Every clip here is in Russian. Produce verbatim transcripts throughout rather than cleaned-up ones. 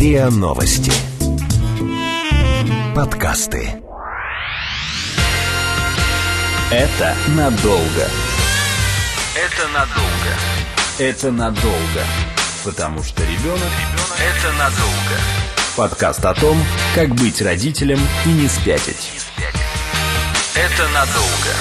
РИА Новости. Подкасты. Это надолго. Это надолго. Это надолго. Потому что ребенок – это надолго. Подкаст о том, как быть родителем и не спятить. Это надолго.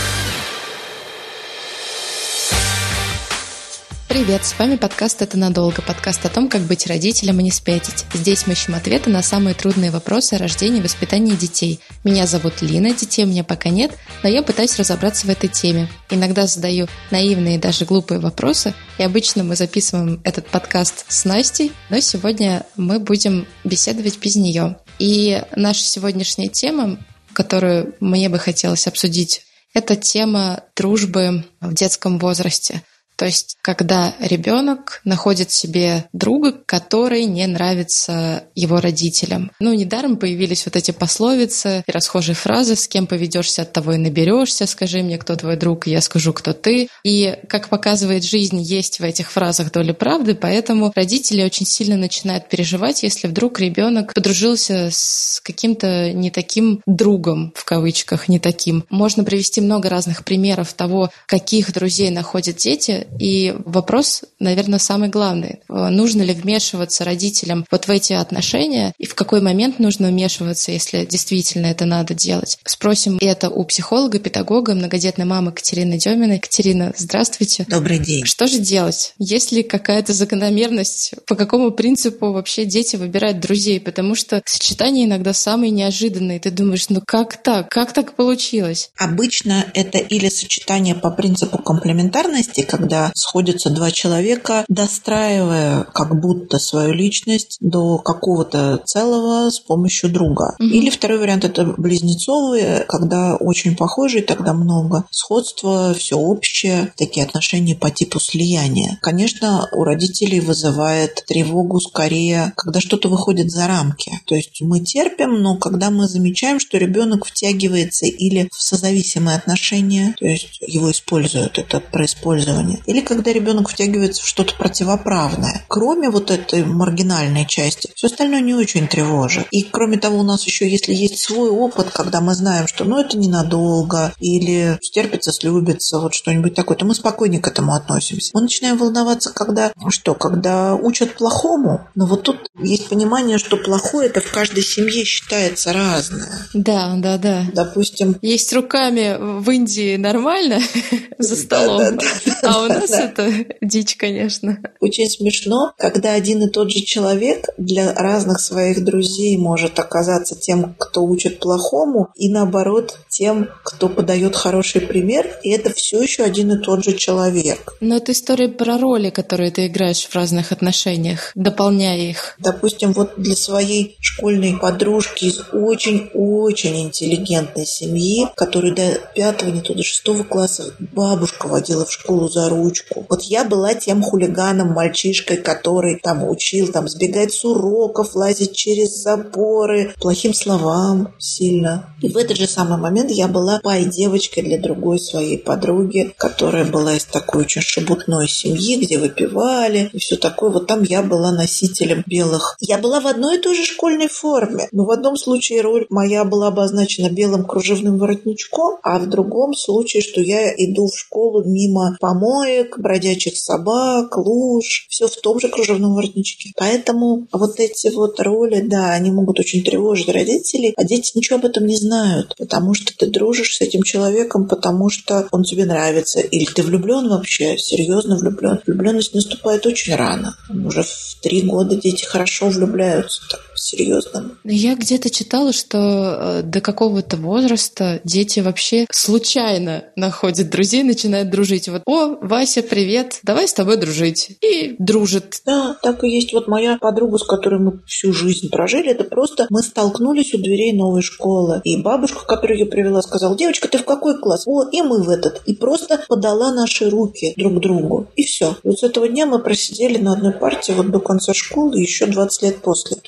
Привет, с вами подкаст «Это надолго», подкаст о том, как быть родителем и не спятить. Здесь мы ищем ответы на самые трудные вопросы о рождении и воспитании детей. Меня зовут Лина, детей у меня пока нет, но я пытаюсь разобраться в этой теме. Иногда задаю наивные и даже глупые вопросы, и обычно мы записываем этот подкаст с Настей, но сегодня мы будем беседовать без нее. И наша сегодняшняя тема, которую мне бы хотелось обсудить, это тема дружбы в детском возрасте. То есть, когда ребенок находит себе друга, который не нравится его родителям. Ну, недаром появились вот эти пословицы и расхожие фразы: «С кем поведешься, от того и наберешься», «Скажи мне, кто твой друг, и я скажу, кто ты». И, как показывает жизнь, есть в этих фразах доля правды, поэтому родители очень сильно начинают переживать, если вдруг ребенок подружился с каким-то не таким другом, в кавычках, не таким. Можно привести много разных примеров того, каких друзей находят дети. И вопрос, наверное, самый главный. Нужно ли вмешиваться родителям вот в эти отношения? И в какой момент нужно вмешиваться, если действительно это надо делать? Спросим это у психолога, педагога, многодетной мамы Катерины Деминой. Катерина, здравствуйте. Добрый день. Что же делать? Есть ли какая-то закономерность? По какому принципу вообще дети выбирают друзей? Потому что сочетания иногда самые неожиданные. Ты думаешь, ну как так? Как так получилось? Обычно это или сочетание по принципу комплементарности, когда сходятся два человека, достраивая как будто свою личность до какого-то целого с помощью друга. Mm-hmm. Или второй вариант – это близнецовые, когда очень похожие, тогда много сходства, все общее, такие отношения по типу слияния. Конечно, у родителей вызывает тревогу скорее, когда что-то выходит за рамки. То есть мы терпим, но когда мы замечаем, что ребенок втягивается или в созависимые отношения, то есть его используют, это происпользование, или когда ребенок втягивается в что-то противоправное. Кроме вот этой маргинальной части, все остальное не очень тревожит. И кроме того, у нас еще, если есть свой опыт, когда мы знаем, что ну это ненадолго, или стерпится, слюбится, вот что-нибудь такое, то мы спокойнее к этому относимся. Мы начинаем волноваться, когда что? Когда учат плохому. Но вот тут есть понимание, что плохое это в каждой семье считается разное. Да, да, да. Допустим, есть руками в Индии нормально за столом, а у нас это дичь, конечно. Очень смешно, когда один и тот же человек для разных своих друзей может оказаться тем, кто учит плохому, и наоборот, тем, кто подает хороший пример, и это все еще один и тот же человек. Но это история про роли, которые ты играешь в разных отношениях, дополняя их. Допустим, вот для своей школьной подружки из очень-очень интеллигентной семьи, которую до пятого, не то до шестого класса бабушка водила в школу за ручку. Вот я была тем хулиганом, мальчишкой, который там учил там сбегать с уроков, лазить через заборы, плохим словам сильно. И в этот же самый момент я была пай-девочкой для другой своей подруги, которая была из такой очень шебутной семьи, где выпивали и все такое. Вот там я была носителем белых. Я была в одной и той же школьной форме, но в одном случае роль моя была обозначена белым кружевным воротничком, а в другом случае, что я иду в школу мимо помоек, бродячих собак, луж, все в том же кружевном воротничке. Поэтому вот эти вот роли, да, они могут очень тревожить родителей, а дети ничего об этом не знают, потому что ты дружишь с этим человеком, потому что он тебе нравится, или ты влюблен вообще, серьезно влюблен. Влюбленность наступает очень рано. Уже в три года дети хорошо влюбляются, так серьезно. Я где-то читала, что до какого-то возраста дети вообще случайно находят друзей, начинают дружить. Вот, о, Вася, привет, давай с тобой дружить. И дружат. Да, так и есть. Вот моя подруга, с которой мы всю жизнь прожили, это просто мы столкнулись у дверей новой школы. И бабушка, которую я привела, сказала: девочка, ты в какой класс? О, и мы в этот. И просто подала наши руки друг другу. И все. И вот с этого дня мы просидели на одной партии вот до конца школы, еще двадцать лет после. То есть просто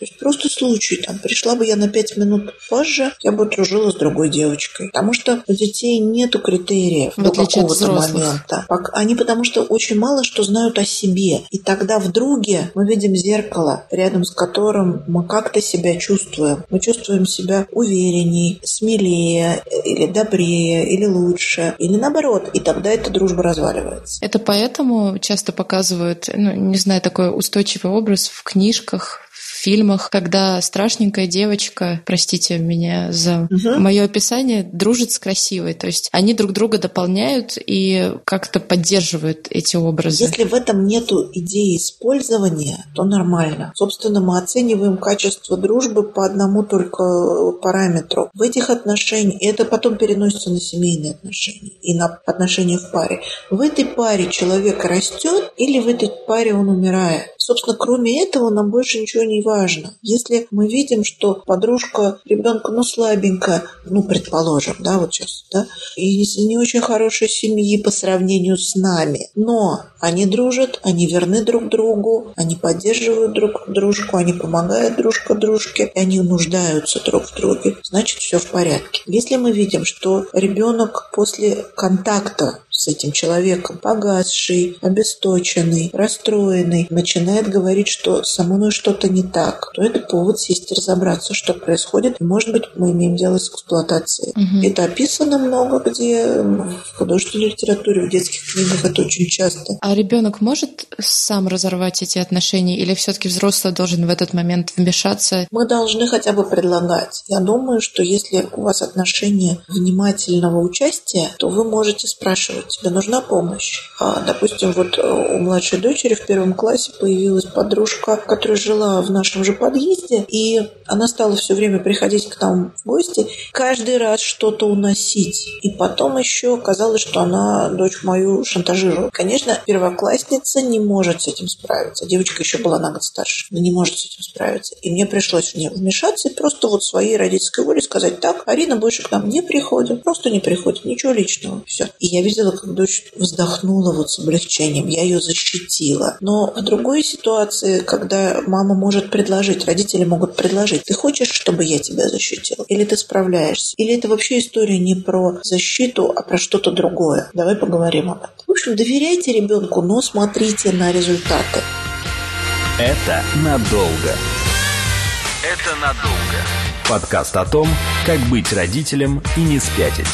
тот и случай. Там, пришла бы я на пять минут позже, я бы дружила с другой девочкой. Потому что у детей нету критериев до какого-то момента. Они потому что очень мало что знают о себе. И тогда в друге мы видим зеркало, рядом с которым мы как-то себя чувствуем. Мы чувствуем себя уверенней, смелее, или добрее, или лучше, или наоборот. И тогда эта дружба разваливается. Это поэтому часто показывают, ну, не знаю, такой устойчивый образ в книжках, в фильмах, когда страшненькая девочка, простите меня за угу. мое описание, дружит с красивой. То есть они друг друга дополняют и как-то поддерживают эти образы. Если в этом нету идеи использования, то нормально. Собственно, мы оцениваем качество дружбы по одному только параметру. В этих отношениях, и это потом переносится на семейные отношения и на отношения в паре. В этой паре человек растет или в этой паре он умирает. Собственно, кроме этого нам больше ничего не важно. Если мы видим, что подружка ребенка, ну, слабенькая, ну, предположим, да, вот сейчас, да, и из не очень хорошей семьи по сравнению с нами, но они дружат, они верны друг другу, они поддерживают друг дружку, они помогают дружка дружке, и они нуждаются друг в друге, значит, все в порядке. Если мы видим, что ребенок после контакта с этим человеком погасший, обесточенный, расстроенный, начинает говорить, что со мной что-то не так, то это повод сесть и разобраться, что происходит. И, может быть, мы имеем дело с эксплуатацией. Угу. Это описано много где, в художественной литературе, в детских книгах это очень часто. А ребенок может сам разорвать эти отношения или все-таки взрослый должен в этот момент вмешаться? Мы должны хотя бы предлагать. Я думаю, что если у вас отношения внимательного участия, то вы можете спрашивать, тебе нужна помощь. А, допустим, вот у младшей дочери в первом классе появилась подружка, которая жила в нашем же подъезде, и она стала все время приходить к нам в гости, каждый раз что-то уносить. И потом еще оказалось, что она дочь мою шантажирует. Конечно, первоклассница не может с этим справиться. Девочка еще была на год старше, но не может с этим справиться. И мне пришлось в нее вмешаться и просто вот своей родительской волей сказать: так, Арина больше к нам не приходит, просто не приходит, ничего личного, все. И я видела, как дочь вздохнула вот с облегчением, я ее защитила. Но в другой ситуации, когда мама может предложить, родители могут предложить: ты хочешь, чтобы я тебя защитила? Или ты справляешься? Или это вообще история не про защиту, а про что-то другое? Давай поговорим об этом. В общем, доверяйте ребенку, но смотрите на результаты. Это надолго. Это надолго. Подкаст о том, как быть родителем и не спятить.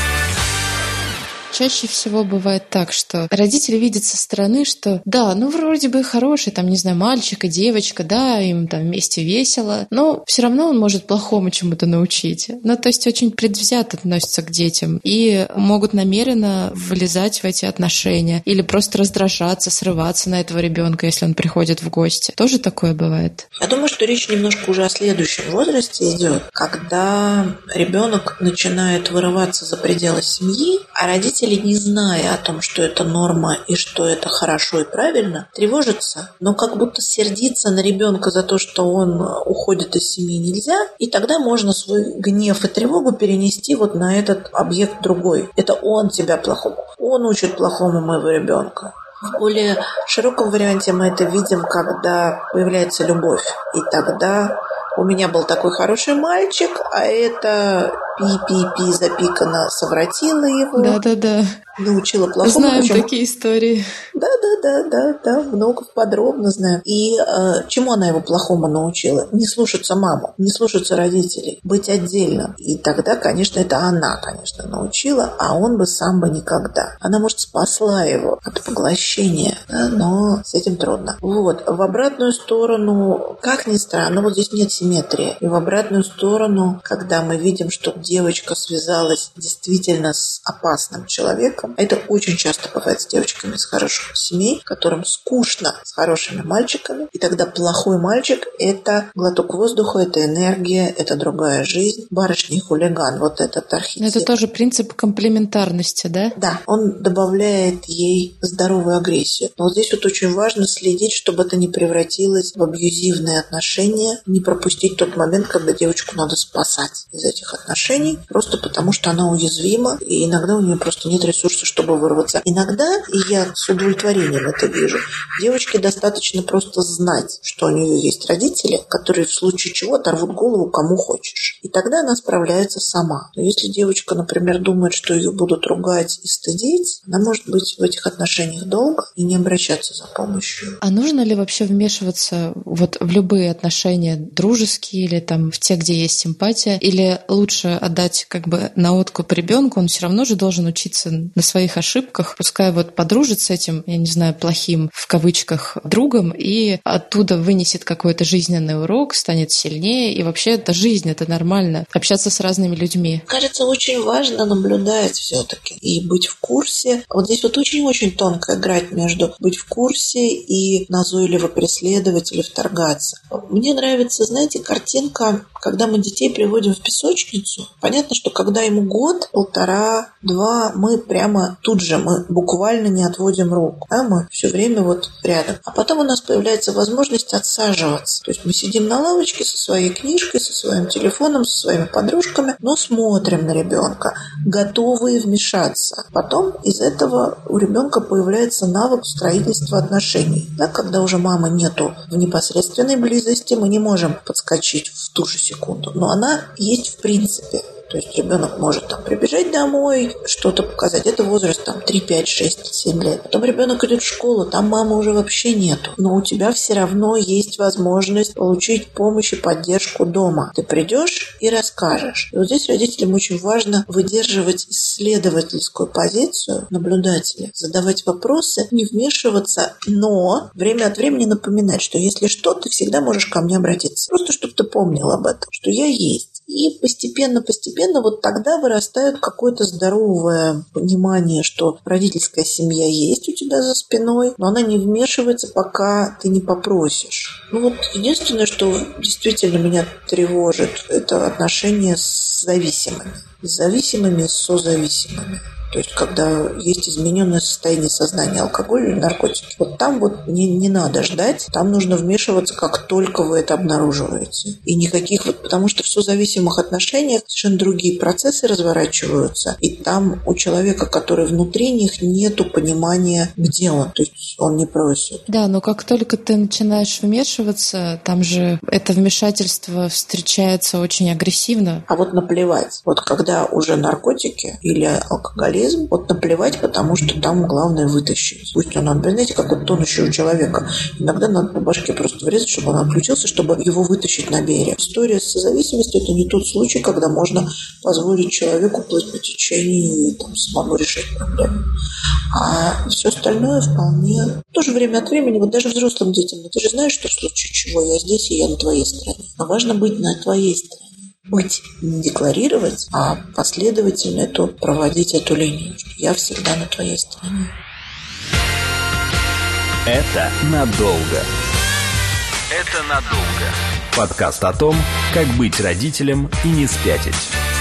Чаще всего бывает так, что родители видят со стороны, что да, ну вроде бы хороший, там, не знаю, мальчик и девочка, да, им там вместе весело, но все равно он может плохому чему-то научить. Ну, то есть очень предвзято относятся к детям и могут намеренно влезать в эти отношения или просто раздражаться, срываться на этого ребенка, если он приходит в гости. Тоже такое бывает? Я думаю, что речь немножко уже о следующем возрасте идет, когда ребенок начинает вырываться за пределы семьи, а родители, не зная о том, что это норма и что это хорошо и правильно, тревожатся, но как будто сердиться на ребенка за то, что он уходит из семьи, нельзя, и тогда можно свой гнев и тревогу перенести вот на этот объект другой. Это он тебя плохому, он учит плохому моего ребенка. В более широком варианте мы это видим, когда появляется любовь, и тогда у меня был такой хороший мальчик, а это пи-пи-пи запикано совратила его. Да-да-да. Научила плохому. Знаем причем... такие истории. Да-да-да-да-да, много подробно знаем. И э, чему она его плохому научила? Не слушаться маму, не слушаться родителей, быть отдельным. И тогда, конечно, это она, конечно, научила, а он бы сам бы никогда. Она, может, спасла его от поглощения, да, но с этим трудно. Вот, в обратную сторону, как ни странно, вот здесь нет симметрии. И в обратную сторону, когда мы видим, что девочка связалась действительно с опасным человеком, это очень часто бывает с девочками из хороших семей, которым скучно с хорошими мальчиками. И тогда плохой мальчик – это глоток воздуха, это энергия, это другая жизнь. Барышня и хулиган – вот этот архетип. Это тоже принцип комплементарности, да? Да, он добавляет ей здоровую агрессию. Но вот здесь вот очень важно следить, чтобы это не превратилось в абьюзивные отношения, не пропустить тот момент, когда девочку надо спасать из этих отношений. отношений, просто потому что она уязвима, и иногда у нее просто нет ресурсов, чтобы вырваться. Иногда, и я с удовлетворением это вижу, девочке достаточно просто знать, что у нее есть родители, которые в случае чего оторвут голову кому хочешь. И тогда она справляется сама. Но если девочка, например, думает, что ее будут ругать и стыдить, она может быть в этих отношениях долго и не обращаться за помощью. А нужно ли вообще вмешиваться вот в любые отношения, дружеские или там в те, где есть симпатия, или лучше отдать как бы на откуп ребенку, он все равно же должен учиться на своих ошибках, пускай вот подружит с этим, я не знаю, плохим в кавычках другом, и оттуда вынесет какой-то жизненный урок, станет сильнее, и вообще это жизнь, это нормально, общаться с разными людьми. Кажется, очень важно наблюдать все-таки и быть в курсе. Вот здесь вот очень-очень тонкая грань между быть в курсе и назойливо преследовать или вторгаться. Мне нравится, знаете, картинка, когда мы детей приводим в песочницу. Понятно, что когда ему год, полтора, два, мы прямо тут же, мы буквально не отводим руку. Да? Мы все время вот рядом. А потом у нас появляется возможность отсаживаться. То есть мы сидим на лавочке со своей книжкой, со своим телефоном, со своими подружками, но смотрим на ребенка, готовые вмешаться. Потом из этого у ребенка появляется навык строительства отношений. Да? Когда уже мамы нету в непосредственной близости, мы не можем подскочить в ту же секунду. Но она есть в принципе. То есть ребенок может там прибежать домой, что-то показать. Это возраст там три, пять, шесть, семь лет. Потом ребенок идет в школу, там мамы уже вообще нету. Но у тебя все равно есть возможность получить помощь и поддержку дома. Ты придешь и расскажешь. И вот здесь родителям очень важно выдерживать исследовательскую позицию наблюдателя, задавать вопросы, не вмешиваться, но время от времени напоминать, что если что, ты всегда можешь ко мне обратиться. Просто чтобы ты помнил об этом, что я есть. И постепенно-постепенно вот тогда вырастает какое-то здоровое понимание, что родительская семья есть у тебя за спиной, но она не вмешивается, пока ты не попросишь. Ну вот единственное, что действительно меня тревожит, это отношения с зависимыми. С зависимыми, с созависимыми. То есть, когда есть измененное состояние сознания, алкоголь или наркотики, вот там вот не, не надо ждать, там нужно вмешиваться, как только вы это обнаруживаете. И никаких вот, потому что в созависимых отношениях совершенно другие процессы разворачиваются, и там у человека, который внутри них, нету понимания, где он, то есть он не просит. Да, но как только ты начинаешь вмешиваться, там же это вмешательство встречается очень агрессивно. А вот наплевать. Вот когда уже наркотики или алкоголизм, вот наплевать, потому что там главное вытащить. Пусть он, знаете, как вот тонущего человека. Иногда надо по башке просто врезать, чтобы он отключился, чтобы его вытащить на берег. История с созависимостью – это не тот случай, когда можно позволить человеку плыть по течению и там, самому решить проблему. А все остальное вполне... Тоже время от времени, вот даже взрослым детям, ну, ты же знаешь, что в случае чего я здесь, и я на твоей стороне. Но важно быть на твоей стороне. Быть, не декларировать, а последовательно эту, проводить эту линию. Я всегда на твоей стороне. Это надолго. Это надолго. Подкаст о том, как быть родителем и не спятить.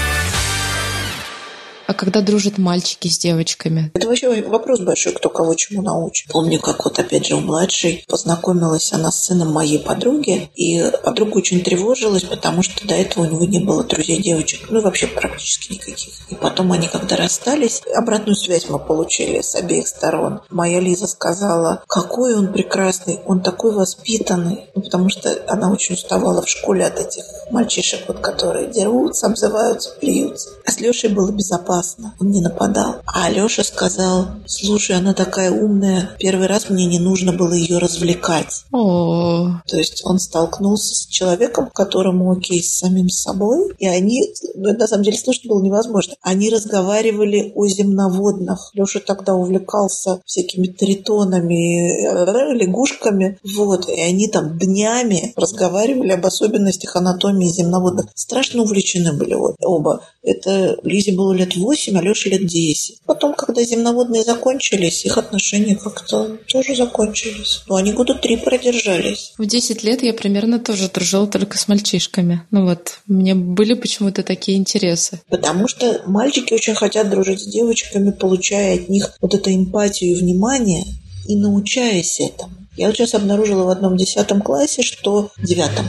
А когда дружат мальчики с девочками? Это вообще вопрос большой, кто кого чему научит. Помню, как вот опять же у младшей познакомилась она с сыном моей подруги, и подруга очень тревожилась, потому что до этого у него не было друзей девочек, ну и вообще практически никаких. И потом они, когда расстались, обратную связь мы получили с обеих сторон. Моя Лиза сказала, какой он прекрасный, он такой воспитанный, ну, потому что она очень уставала в школе от этих мальчишек, вот, которые дерутся, обзываются, плюются. А с Лешей было безопасно. Он не нападал. А Алёша сказал, слушай, она такая умная, первый раз мне не нужно было ее развлекать. О. То есть он столкнулся с человеком, которому окей с самим собой, и они, ну, на самом деле слушать было невозможно, они разговаривали о земноводных. Лёша тогда увлекался всякими тритонами, лягушками, вот, и они там днями разговаривали об особенностях анатомии земноводных. Страшно увлечены были оба. Это Лизе было лет восемь, а Лёше лет десять. Потом, когда земноводные закончились, их отношения как-то тоже закончились. Но они года три продержались. В десять лет я примерно тоже дружила только с мальчишками. Ну вот, у меня были почему-то такие интересы. Потому что мальчики очень хотят дружить с девочками, получая от них вот эту эмпатию и внимание, и научаясь этому. Я вот сейчас обнаружила в одном десятом классе, что девятом,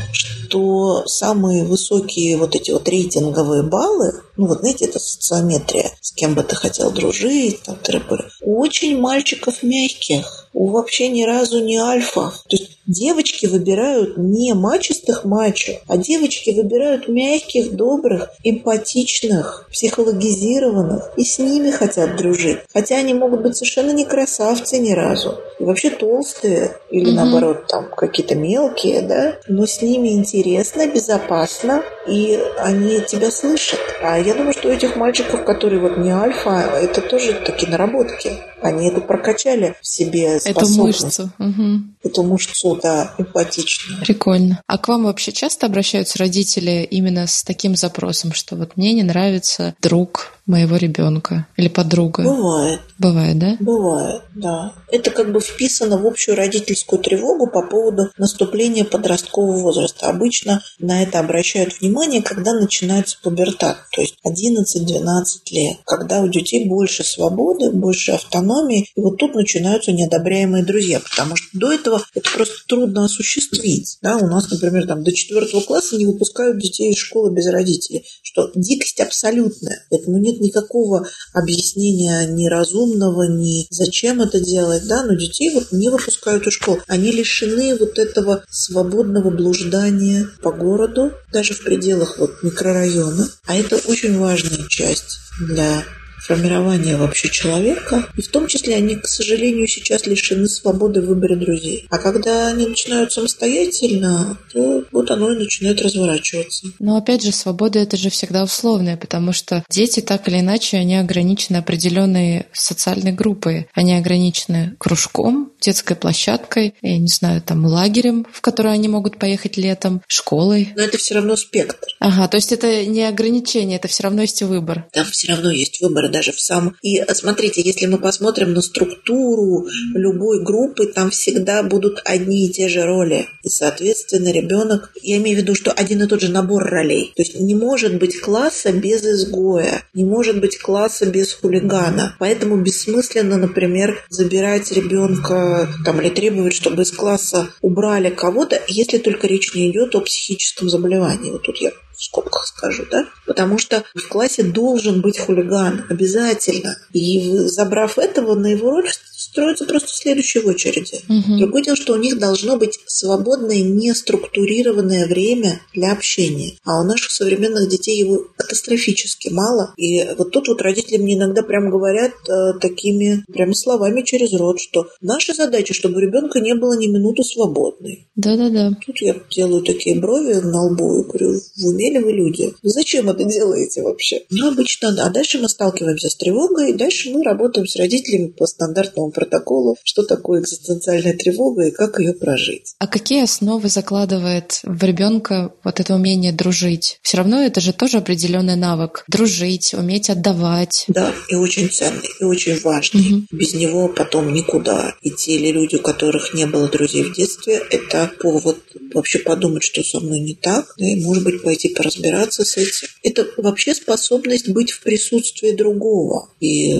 то самые высокие вот эти вот рейтинговые баллы, ну вот знаете, это социометрия, с кем бы ты хотел дружить, там, тыры-пыры, у очень мальчиков мягких, у вообще ни разу не альфа. То есть девочки выбирают не мачистых мачо, а девочки выбирают мягких, добрых, эмпатичных, психологизированных, и с ними хотят дружить. Хотя они могут быть совершенно не красавцы ни разу, и вообще толстые, или угу. наоборот, там какие-то мелкие, да, но с ними интересно, безопасно, и они тебя слышат. А я думаю, что у этих мальчиков, которые вот не альфа, это тоже такие наработки. Они это прокачали в себе способность. Эту мышцу. Угу. Эту мышцу, да, эмпатичную. Прикольно. А к вам вообще часто обращаются родители именно с таким запросом, что вот мне не нравится друг моего ребенка или подруга? Бывает. Бывает, да? Бывает, да. Это как бы вписано в общую родительскую тревогу по поводу наступления подросткового возраста. Обычно на это обращают внимание, когда начинается пубертат, то есть одиннадцать-двенадцать лет, когда у детей больше свободы, больше автономии, и вот тут начинаются неодобряемые друзья, потому что до этого это просто трудно осуществить. Да? У нас, например, там, до четвертого класса не выпускают детей из школы без родителей, что дикость абсолютная. Этому нет никакого объяснения ни разумного, ни зачем это делать, да, но детей вот не выпускают из школы. Они лишены вот этого свободного блуждания по городу, даже в пределах вот микрорайона. А это очень важная часть для формирования вообще человека. И в том числе они, к сожалению, сейчас лишены свободы в выборе друзей. А когда они начинают самостоятельно, то вот оно и начинает разворачиваться. Но опять же, свобода — это же всегда условная, потому что дети так или иначе, они ограничены определенной социальной группой. Они ограничены кружком, детской площадкой, я не знаю, там, лагерем, в который они могут поехать летом, школой. Но это все равно спектр. Ага, то есть это не ограничение, это все равно есть выбор. Там все равно есть выбор. Даже в самом... И смотрите, если мы посмотрим на структуру любой группы, там всегда будут одни и те же роли. И, соответственно, ребенок... Я имею в виду, что один и тот же набор ролей. То есть не может быть класса без изгоя, не может быть класса без хулигана. Поэтому бессмысленно, например, забирать ребенка там, или требовать, чтобы из класса убрали кого-то, если только речь не идет о психическом заболевании. Вот тут я в скобках скажу, да? Потому что в классе должен быть хулиган, обязательно. И забрав этого, на его роль строится просто следующий в очереди. Угу. Другое дело, что у них должно быть свободное, неструктурированное время для общения. А у наших современных детей его катастрофически мало. И вот тут вот родители мне иногда прям говорят э, такими прям словами через рот, что наша задача, чтобы у ребенка не было ни минуты свободной. Да-да-да. Тут я делаю такие брови на лбу и говорю, в уме ли вы люди? Зачем это делаете вообще? Ну, обычно, да. А дальше мы сталкиваемся с тревогой, и дальше мы работаем с родителями по стандартному протоколу, что такое экзистенциальная тревога и как ее прожить. А какие основы закладывает в ребенка вот это умение дружить? Все равно это же тоже определенный навык. Дружить, уметь отдавать. Да, и очень ценный, и очень важный. Угу. Без него потом никуда. И те ли люди, у которых не было друзей в детстве, это повод вообще подумать, что со мной не так, да, и, может быть, пойти поразбираться с этим. Это вообще способность быть в присутствии другого и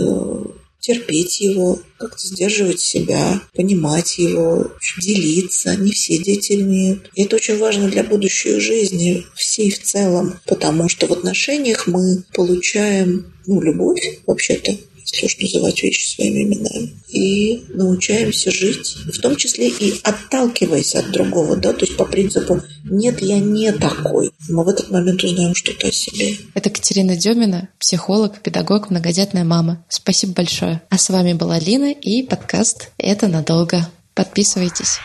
терпеть его, как-то сдерживать себя, понимать его, делиться. Не все дети умеют. И это очень важно для будущей жизни всей в целом, потому что в отношениях мы получаем, ну, любовь, вообще-то, если уж называть вещи своими именами, и научаемся жить, в том числе и отталкиваясь от другого, да, то есть по принципу «нет, я не такой». Мы в этот момент узнаем что-то о себе. Это Катерина Демина, психолог, педагог, многодетная мама. Спасибо большое. А с вами была Лина и подкаст «Это надолго». Подписывайтесь.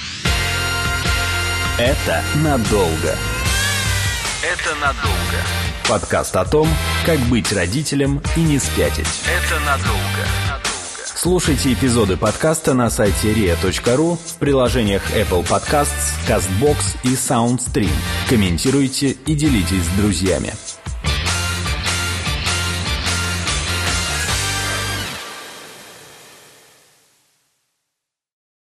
Это надолго. Это надолго. Подкаст о том, как быть родителем и не спятить. Это надолго. Слушайте эпизоды подкаста на сайте риа точка ру, в приложениях Apple Podcasts, CastBox и SoundStream. Комментируйте и делитесь с друзьями.